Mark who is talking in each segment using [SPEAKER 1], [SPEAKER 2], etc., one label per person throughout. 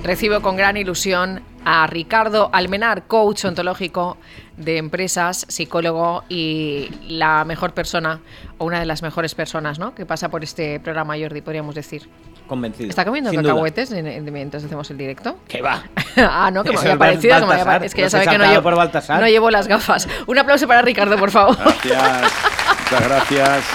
[SPEAKER 1] Recibo con gran ilusión a Ricardo Almenar, coach ontológico de empresas, psicólogo y la mejor persona, o una de las mejores personas, ¿no?, que pasa por este programa, Jordi, podríamos decir.
[SPEAKER 2] Convencido.
[SPEAKER 1] ¿Está comiendo cacahuetes mientras hacemos el directo?
[SPEAKER 2] ¿Qué va?
[SPEAKER 1] No, que me había parecido. Es que ya sabéis que no llevo las gafas. Un aplauso para Ricardo, por favor.
[SPEAKER 3] Gracias. Muchas gracias.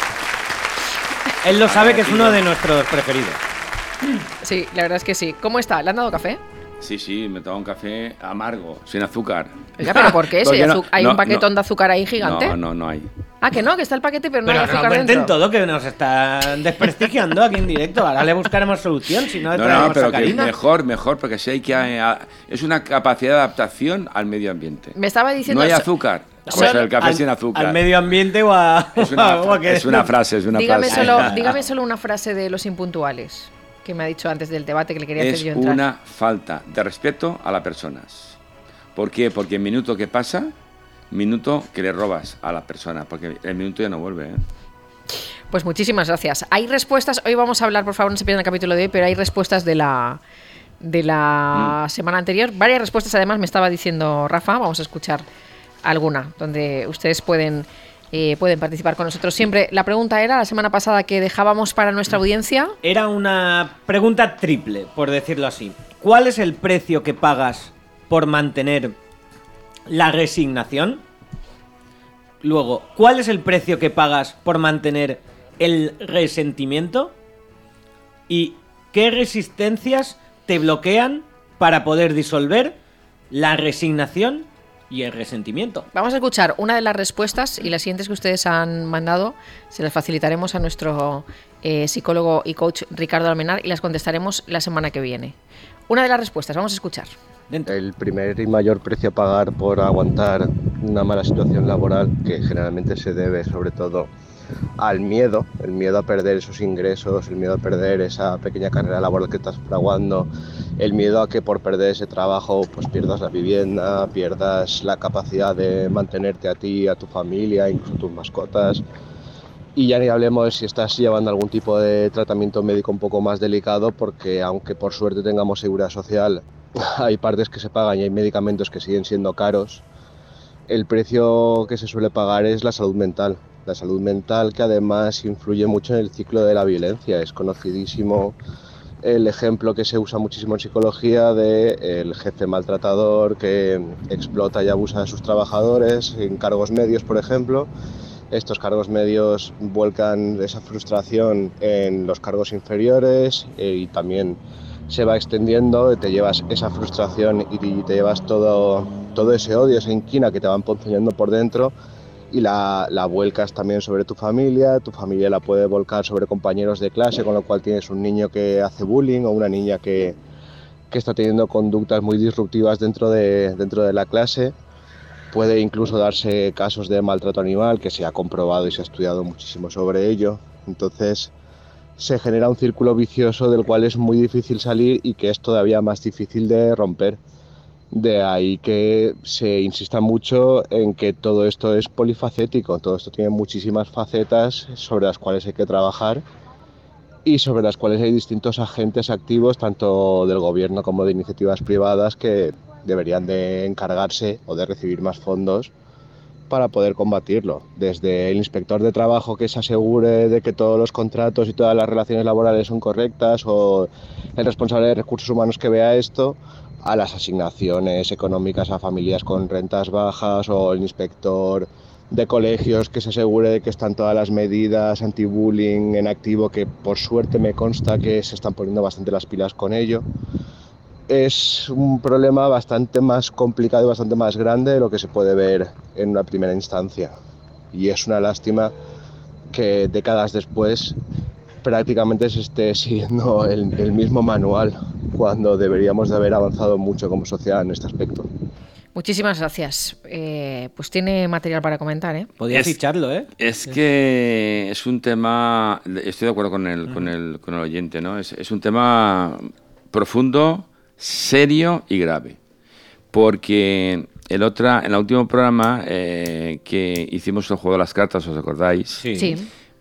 [SPEAKER 2] Él lo sabe, que es uno de nuestros preferidos.
[SPEAKER 1] Sí, la verdad es que sí. ¿Cómo está? ¿Le han dado café?
[SPEAKER 3] Sí, me tomo un café amargo, sin azúcar.
[SPEAKER 1] Oiga, ¿pero por qué? ¿Hay un paquetón de azúcar ahí gigante?
[SPEAKER 3] No hay.
[SPEAKER 1] Ah, que no, que está el paquete, pero no hay azúcar dentro.
[SPEAKER 2] Pero no todo, que nos están desprestigiando aquí en directo. Ahora le buscaremos solución, si no traemos
[SPEAKER 3] pero
[SPEAKER 2] sacarina.
[SPEAKER 3] Que mejor, porque sí hay que... Es una capacidad de adaptación al medio ambiente.
[SPEAKER 1] Me estaba diciendo...
[SPEAKER 3] No hay azúcar. Pues el café sin azúcar.
[SPEAKER 2] ¿Al medio ambiente o a...?
[SPEAKER 3] Es una frase.
[SPEAKER 1] Dígame solo una frase de los impuntuales que me ha dicho antes del debate que le quería hacer yo entrar.
[SPEAKER 3] Es una falta de respeto a las personas. ¿Por qué? Porque el minuto que pasa, minuto que le robas a la persona, porque el minuto ya no vuelve, ¿eh?
[SPEAKER 1] Pues muchísimas gracias. Hay respuestas, hoy vamos a hablar, por favor, no se pierdan el capítulo de hoy, pero hay respuestas de la semana anterior. Varias respuestas, además, me estaba diciendo Rafa. Vamos a escuchar alguna, donde ustedes pueden participar con nosotros. Siempre la pregunta era, la semana pasada, que dejábamos para nuestra audiencia.
[SPEAKER 2] Era una pregunta triple, por decirlo así. ¿Cuál es el precio que pagas por mantener la resignación? Luego, ¿cuál es el precio que pagas por mantener el resentimiento? ¿Y qué resistencias te bloquean para poder disolver la resignación y el resentimiento?
[SPEAKER 1] Vamos a escuchar una de las respuestas, y las siguientes que ustedes han mandado se las facilitaremos a nuestro psicólogo y coach Ricardo Almenar, y las contestaremos la semana que viene. Una de las respuestas, vamos a escuchar.
[SPEAKER 4] El primer y mayor precio a pagar por aguantar una mala situación laboral, que generalmente se debe sobre todo al miedo, el miedo a perder esos ingresos, el miedo a perder esa pequeña carrera laboral que estás fraguando, el miedo a que por perder ese trabajo pues pierdas la vivienda, pierdas la capacidad de mantenerte a ti, a tu familia, incluso tus mascotas. Y ya ni hablemos si estás llevando algún tipo de tratamiento médico un poco más delicado, porque aunque por suerte tengamos seguridad social, hay partes que se pagan y hay medicamentos que siguen siendo caros. El precio que se suele pagar es la salud mental. La salud mental, que además influye mucho en el ciclo de la violencia. Es conocidísimo el ejemplo que se usa muchísimo en psicología del jefe maltratador que explota y abusa de sus trabajadores en cargos medios, por ejemplo. Estos cargos medios vuelcan esa frustración en los cargos inferiores y también se va extendiendo, te llevas esa frustración y te llevas todo ese odio, esa inquina que te van ponzoñando por dentro, y la vuelcas también sobre tu familia la puede volcar sobre compañeros de clase, con lo cual tienes un niño que hace bullying o una niña que está teniendo conductas muy disruptivas dentro de la clase. Puede incluso darse casos de maltrato animal, que se ha comprobado y se ha estudiado muchísimo sobre ello. Entonces se genera un círculo vicioso del cual es muy difícil salir y que es todavía más difícil de romper. De ahí que se insista mucho en que todo esto es polifacético, todo esto tiene muchísimas facetas sobre las cuales hay que trabajar y sobre las cuales hay distintos agentes activos, tanto del gobierno como de iniciativas privadas, que deberían de encargarse o de recibir más fondos para poder combatirlo. Desde el inspector de trabajo, que se asegure de que todos los contratos y todas las relaciones laborales son correctas, o el responsable de recursos humanos que vea esto, a las asignaciones económicas a familias con rentas bajas, o el inspector de colegios que se asegure de que están todas las medidas anti-bullying en activo, que por suerte me consta que se están poniendo bastante las pilas con ello. Es un problema bastante más complicado y bastante más grande de lo que se puede ver en una primera instancia. Y es una lástima que décadas después prácticamente se esté siguiendo el mismo manual, cuando deberíamos de haber avanzado mucho como sociedad en este aspecto.
[SPEAKER 1] Muchísimas gracias. Pues tiene material para comentar, ¿eh?
[SPEAKER 2] Podías ficharlo, ¿eh?
[SPEAKER 3] Es que es un tema... Estoy de acuerdo con el oyente, ¿no? Es un tema profundo, serio y grave, porque en el último programa que hicimos el juego de las cartas, ¿os acordáis?
[SPEAKER 1] Sí.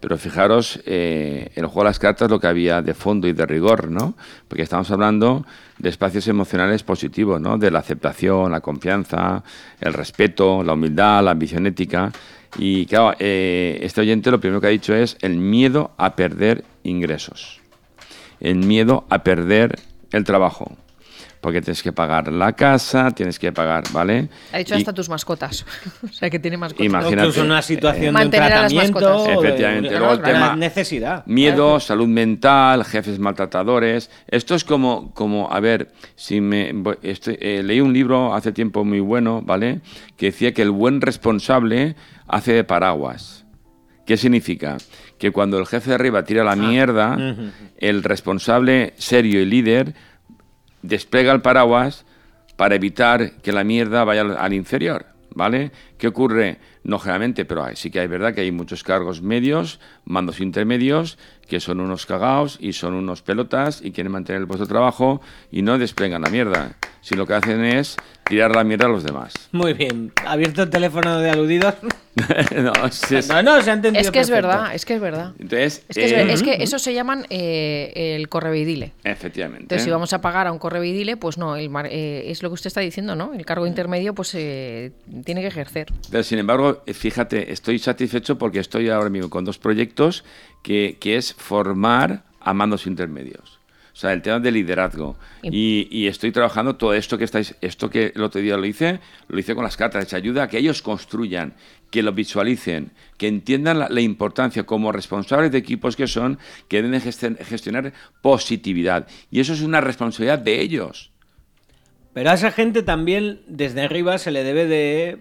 [SPEAKER 3] Pero fijaros, el juego de las cartas lo que había de fondo y de rigor, ¿no? Porque estamos hablando de espacios emocionales positivos, ¿no? De la aceptación, la confianza, el respeto, la humildad, la ambición ética. Y claro, este oyente lo primero que ha dicho es el miedo a perder ingresos, el miedo a perder el trabajo. Porque tienes que pagar la casa, tienes que pagar, ¿vale?
[SPEAKER 1] Ha dicho hasta tus mascotas. O sea, que tiene mascotas.
[SPEAKER 3] Imagínate.
[SPEAKER 2] Incluso una situación de un
[SPEAKER 1] mantener a las
[SPEAKER 2] tratamiento.
[SPEAKER 1] mascotas.
[SPEAKER 3] Efectivamente.
[SPEAKER 2] De,
[SPEAKER 3] Luego el tema
[SPEAKER 2] necesidad.
[SPEAKER 3] miedo, salud mental, jefes maltratadores. Esto es como a ver, si leí un libro hace tiempo muy bueno, ¿vale? Que decía que el buen responsable hace de paraguas. ¿Qué significa? Que cuando el jefe de arriba tira la mierda, el responsable serio y líder despliega el paraguas para evitar que la mierda vaya al inferior, ¿vale? ¿Qué ocurre? No generalmente, pero sí que es verdad que hay muchos cargos medios, mandos intermedios, que son unos cagaos y son unos pelotas y quieren mantener el puesto de trabajo y no despliegan la mierda. Si lo que hacen es tirar la mierda a los demás.
[SPEAKER 2] Muy bien. ¿Abierto el teléfono de aludidos?
[SPEAKER 3] No,
[SPEAKER 2] Se ha entendido.
[SPEAKER 1] Es que es
[SPEAKER 2] perfecto.
[SPEAKER 1] verdad, es que es verdad.
[SPEAKER 3] Entonces,
[SPEAKER 1] Es que eso se llaman el correveidile.
[SPEAKER 3] efectivamente.
[SPEAKER 1] Entonces, si vamos a pagar a un correveidile, pues no, es lo que usted está diciendo, ¿no? El cargo intermedio, pues tiene que ejercer.
[SPEAKER 3] Pero, sin embargo, fíjate, estoy satisfecho porque estoy ahora mismo con 2 proyectos que es formar a mandos intermedios. O sea, el tema de liderazgo. Y estoy trabajando todo esto que el otro día lo hice con las cartas. Les ayuda a que ellos construyan, que lo visualicen, que entiendan la importancia como responsables de equipos que son, que deben gestionar positividad. Y eso es una responsabilidad de ellos.
[SPEAKER 2] Pero a esa gente también, desde arriba, se le debe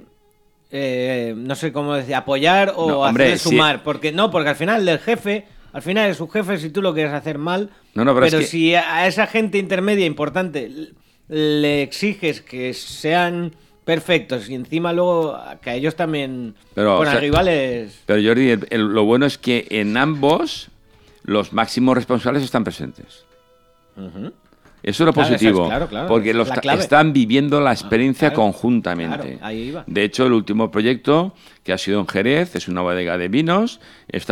[SPEAKER 2] de, no sé cómo decir, apoyar o
[SPEAKER 3] No, hombre,
[SPEAKER 2] hacer sumar. Porque al final el jefe, al final es su jefe si tú lo quieres hacer mal.
[SPEAKER 3] No, pero es que
[SPEAKER 2] si a esa gente intermedia importante le exiges que sean perfectos y encima luego que a ellos también
[SPEAKER 3] Pero
[SPEAKER 2] arriba les...
[SPEAKER 3] Pero Jordi, lo bueno es que en ambos los máximos responsables están presentes. Eso es lo positivo,
[SPEAKER 2] claro,
[SPEAKER 3] porque
[SPEAKER 2] es la clave.
[SPEAKER 3] están viviendo la experiencia
[SPEAKER 2] Claro,
[SPEAKER 3] conjuntamente.
[SPEAKER 2] claro, ahí iba.
[SPEAKER 3] De hecho, el último proyecto que ha sido en Jerez, es una bodega de vinos, es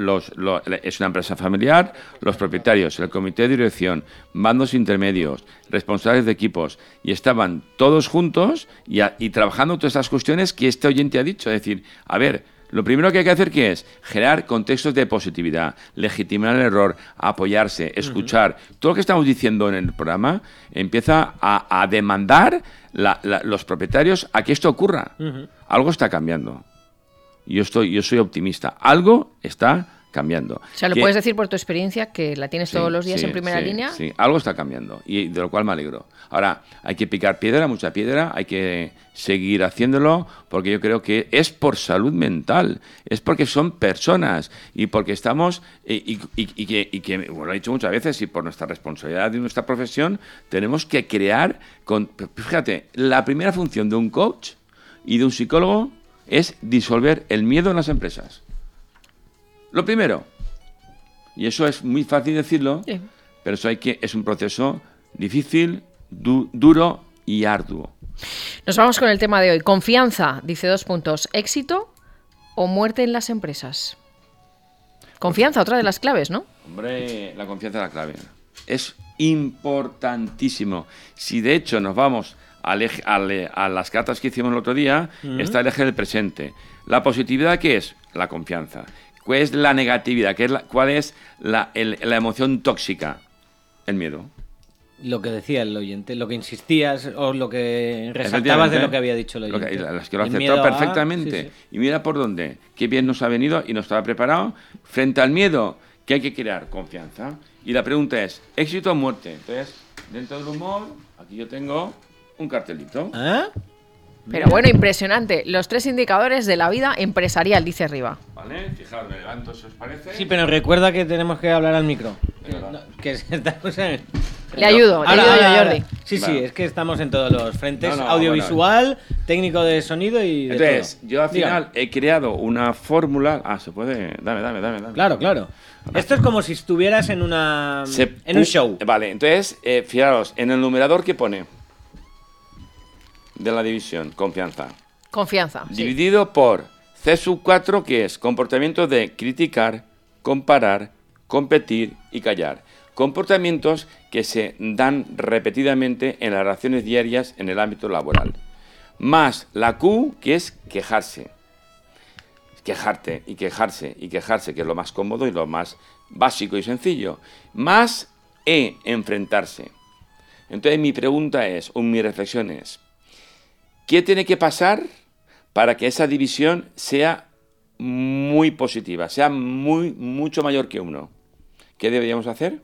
[SPEAKER 3] una empresa familiar, los propietarios, el comité de dirección, mandos intermedios, responsables de equipos, y estaban todos juntos y trabajando todas estas cuestiones que este oyente ha dicho. Es decir, a ver, lo primero que hay que hacer ¿qué es? Generar contextos de positividad, legitimar el error, apoyarse, escuchar. Todo lo que estamos diciendo en el programa empieza a demandar los propietarios a que esto ocurra. Algo está cambiando. Yo soy optimista. Algo está cambiando.
[SPEAKER 1] O sea, ¿lo puedes decir por tu experiencia, que la tienes todos los días en primera línea?
[SPEAKER 3] Sí, algo está cambiando y de lo cual me alegro. Ahora, hay que picar piedra, mucha piedra, hay que seguir haciéndolo porque yo creo que es por salud mental, es porque son personas y porque estamos, y que bueno, lo he dicho muchas veces, y por nuestra responsabilidad de nuestra profesión, tenemos que crear, fíjate, la primera función de un coach y de un psicólogo es disolver el miedo en las empresas. Lo primero, y eso es muy fácil decirlo, sí, pero eso es un proceso difícil, duro y arduo.
[SPEAKER 1] Nos vamos con el tema de hoy. Confianza, dice 2 puntos. ¿Éxito o muerte en las empresas? Confianza, otra de las claves, ¿no?
[SPEAKER 3] Hombre, la confianza es la clave. Es importantísimo. Si de hecho nos vamos a las cartas que hicimos el otro día, está el eje del presente. La positividad, ¿qué es? La confianza. ¿Cuál es la negatividad? ¿Cuál es la emoción tóxica? El miedo.
[SPEAKER 2] Lo que decía el oyente, lo que insistías o lo que resaltabas de lo que había dicho el oyente.
[SPEAKER 3] Las que lo ha aceptado perfectamente. Sí. Y mira por dónde. Qué bien nos ha venido y no estaba preparado. Frente al miedo, ¿qué hay que crear? Confianza. Y la pregunta es, ¿éxito o muerte? Entonces, dentro del humor, aquí yo tengo un cartelito.
[SPEAKER 2] ¿Ah?
[SPEAKER 1] Pero bueno, impresionante. Los 3 indicadores de la vida empresarial, dice arriba.
[SPEAKER 3] Vale, fijaros, me levanto, si os parece.
[SPEAKER 2] Sí, pero recuerda que tenemos que hablar al micro.
[SPEAKER 1] Le ayudo yo, Jordi.
[SPEAKER 2] Sí, es que estamos en todos los frentes. Audiovisual, técnico de sonido y de
[SPEAKER 3] entonces,
[SPEAKER 2] todo.
[SPEAKER 3] Yo al final he creado una fórmula... se puede... Dame.
[SPEAKER 2] Claro. Esto es como si estuvieras en un show.
[SPEAKER 3] Vale, entonces, fijaros, en el numerador, ¿qué pone? De la división, confianza.
[SPEAKER 1] Confianza.
[SPEAKER 3] Dividido por C sub 4, que es comportamiento de criticar, comparar, competir y callar. Comportamientos que se dan repetidamente en las relaciones diarias en el ámbito laboral. Más la Q, que es quejarse. Quejarte y quejarse y quejarse, que es lo más cómodo y lo más básico y sencillo. Más E, enfrentarse. Entonces mi pregunta es, o mi reflexión es, ¿qué tiene que pasar para que esa división sea muy positiva, sea mucho mayor que 1? ¿Qué deberíamos hacer?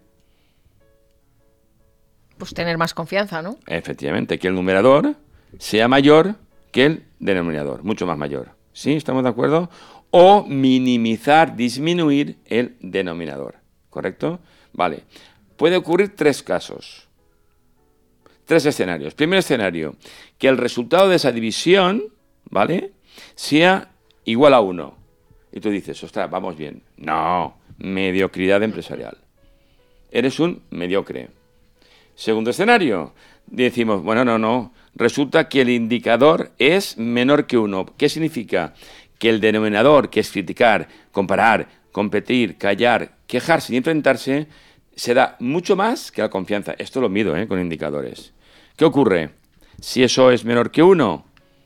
[SPEAKER 1] Pues tener más confianza, ¿no?
[SPEAKER 3] Efectivamente, que el numerador sea mayor que el denominador, mucho más mayor. ¿Sí? ¿Estamos de acuerdo? O minimizar, disminuir el denominador. ¿Correcto? Vale. Puede ocurrir 3 casos. 3 escenarios. Primer escenario, que el resultado de esa división, ¿vale?, sea igual a 1. Y tú dices, ostras, vamos bien. No, mediocridad empresarial. Eres un mediocre. Segundo escenario, decimos, bueno, no, resulta que el indicador es menor que 1. ¿Qué significa? Que el denominador, que es criticar, comparar, competir, callar, quejarse y enfrentarse, se da mucho más que la confianza. Esto lo mido con indicadores. ¿Qué ocurre? Si eso es menor que 1,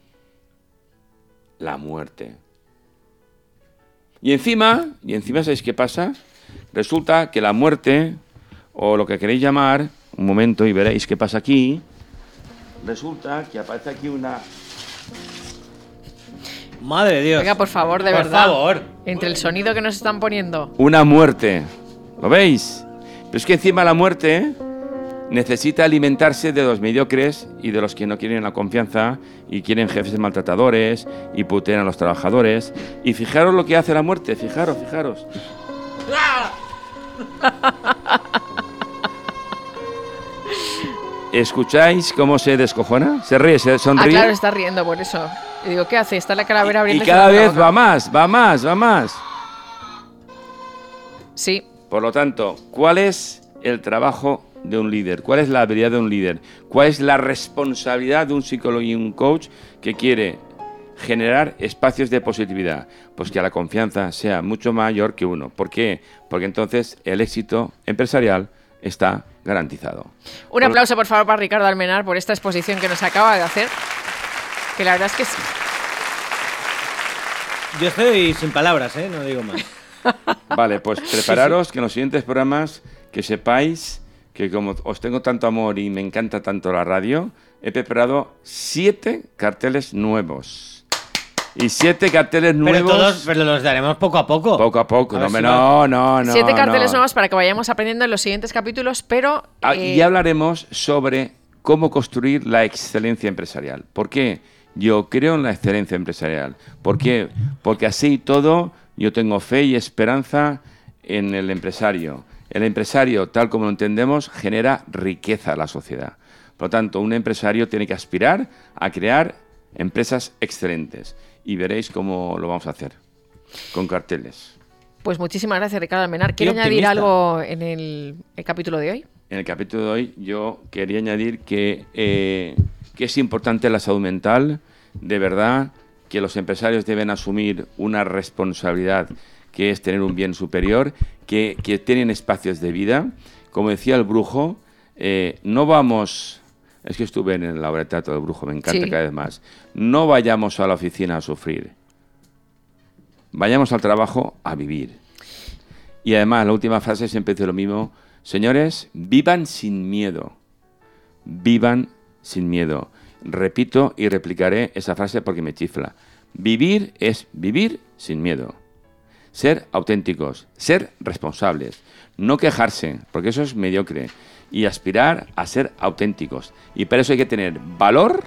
[SPEAKER 3] la muerte. Y encima, ¿sabéis qué pasa? Resulta que la muerte, o lo que queréis llamar, un momento y veréis qué pasa aquí, resulta que aparece aquí una...
[SPEAKER 2] Madre de Dios.
[SPEAKER 1] Venga, por favor, de
[SPEAKER 2] por
[SPEAKER 1] verdad.
[SPEAKER 2] Por favor.
[SPEAKER 1] Entre el sonido que nos están poniendo.
[SPEAKER 3] Una muerte. ¿Lo veis? Pero es que encima la muerte necesita alimentarse de los mediocres y de los que no quieren la confianza y quieren jefes maltratadores y putean a los trabajadores. Y fijaros lo que hace la muerte. Fijaros. ¿Escucháis cómo se descojona? Se ríe, se sonríe.
[SPEAKER 1] Ah, claro, está riendo por eso. Y digo, ¿qué hace? Está la calavera abriendo.
[SPEAKER 3] Y cada vez va más.
[SPEAKER 1] Sí.
[SPEAKER 3] Por lo tanto, ¿cuál es el trabajo de un líder? ¿Cuál es la habilidad de un líder? ¿Cuál es la responsabilidad de un psicólogo y un coach que quiere generar espacios de positividad? Pues que la confianza sea mucho mayor que 1. ¿Por qué? Porque entonces el éxito empresarial está garantizado.
[SPEAKER 1] Un aplauso, por favor, para Ricardo Almenar por esta exposición que nos acaba de hacer. Que la verdad es que sí.
[SPEAKER 2] Yo estoy sin palabras, no digo más.
[SPEAKER 3] Vale, pues prepararos que en los siguientes programas que sepáis que como os tengo tanto amor y me encanta tanto la radio, he preparado 7 carteles nuevos. Y 7 carteles nuevos.
[SPEAKER 2] Pero los daremos poco a poco.
[SPEAKER 3] Poco a poco. No.
[SPEAKER 1] 7 carteles nuevos para que vayamos aprendiendo en los siguientes capítulos, pero...
[SPEAKER 3] Y hablaremos sobre cómo construir la excelencia empresarial. ¿Por qué? Yo creo en la excelencia empresarial. ¿Por qué? Porque así y todo, yo tengo fe y esperanza en el empresario. El empresario, tal como lo entendemos, genera riqueza a la sociedad. Por lo tanto, un empresario tiene que aspirar a crear empresas excelentes. Y veréis cómo lo vamos a hacer, con carteles.
[SPEAKER 1] Pues muchísimas gracias, Ricardo Almenar. ¿Quiere añadir algo en el capítulo de hoy?
[SPEAKER 3] En el capítulo de hoy yo quería añadir que es importante la salud mental, de verdad, que los empresarios deben asumir una responsabilidad que es tener un bien superior, que tienen espacios de vida. Como decía el Brujo, no vamos... Es que estuve en la obra de teatro del Brujo, me encanta cada vez más. No vayamos a la oficina a sufrir. Vayamos al trabajo a vivir. Y además, la última frase siempre dice lo mismo. Señores, vivan sin miedo. Vivan sin miedo. Repito y replicaré esa frase porque me chifla. Vivir es vivir sin miedo. Ser auténticos, ser responsables. No quejarse, porque eso es mediocre. Y aspirar a ser auténticos. Y para eso hay que tener valor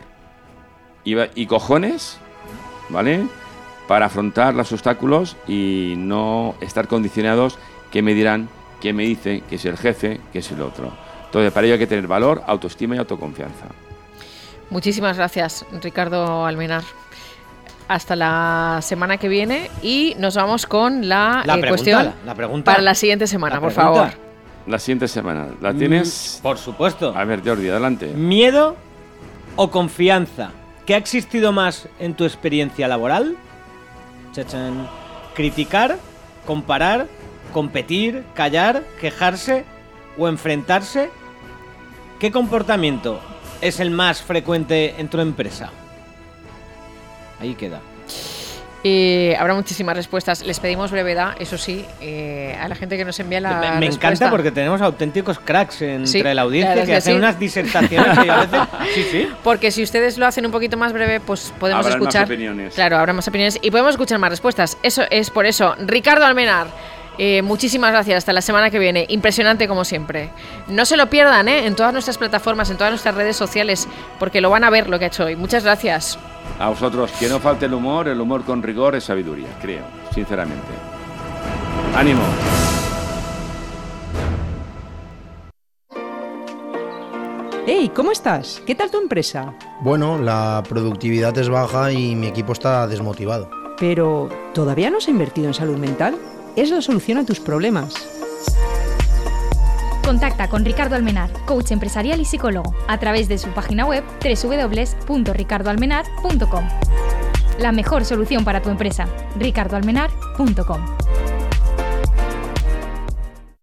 [SPEAKER 3] y cojones, ¿vale?, para afrontar los obstáculos y no estar condicionados que me dirán, que me dice, que es el jefe, que es el otro. Entonces, para ello hay que tener valor, autoestima y autoconfianza.
[SPEAKER 1] Muchísimas gracias, Ricardo Almenar. Hasta la semana que viene y nos vamos con la cuestión
[SPEAKER 2] la pregunta
[SPEAKER 1] para la siguiente semana, por favor.
[SPEAKER 3] La siguiente semana. ¿La tienes?
[SPEAKER 2] Por supuesto.
[SPEAKER 3] A ver, Jordi, adelante.
[SPEAKER 2] ¿Miedo o confianza? ¿Qué ha existido más en tu experiencia laboral? Chachán. ¿Criticar, comparar, competir, callar, quejarse o enfrentarse? ¿Qué comportamiento es el más frecuente en tu empresa? Ahí queda.
[SPEAKER 1] Habrá muchísimas respuestas. Les pedimos brevedad, eso sí, a la gente que nos envía la
[SPEAKER 2] Me
[SPEAKER 1] respuesta.
[SPEAKER 2] encanta porque tenemos auténticos cracks entre la audiencia
[SPEAKER 1] verdad
[SPEAKER 2] que
[SPEAKER 1] es que
[SPEAKER 2] hacen
[SPEAKER 1] sí.
[SPEAKER 2] unas disertaciones que a veces... Sí.
[SPEAKER 1] Porque si ustedes lo hacen un poquito más breve, pues podemos
[SPEAKER 3] Habrán más
[SPEAKER 1] escuchar.
[SPEAKER 3] opiniones.
[SPEAKER 1] Claro, habrá más opiniones y podemos escuchar más respuestas. Eso es por eso. Ricardo Almenar, muchísimas gracias. Hasta la semana que viene. Impresionante como siempre. No se lo pierdan, en todas nuestras plataformas, en todas nuestras redes sociales, porque lo van a ver lo que ha hecho hoy. Muchas gracias.
[SPEAKER 3] A vosotros, que no falte el humor con rigor es sabiduría, creo, sinceramente. ¡Ánimo!
[SPEAKER 5] Hey, ¿cómo estás? ¿Qué tal tu empresa?
[SPEAKER 6] Bueno, la productividad es baja y mi equipo está desmotivado.
[SPEAKER 5] Pero, ¿todavía no has invertido en salud mental? Es la solución a tus problemas.
[SPEAKER 7] Contacta con Ricardo Almenar, coach empresarial y psicólogo, a través de su página web www.ricardoalmenar.com. La mejor solución para tu empresa, ricardoalmenar.com.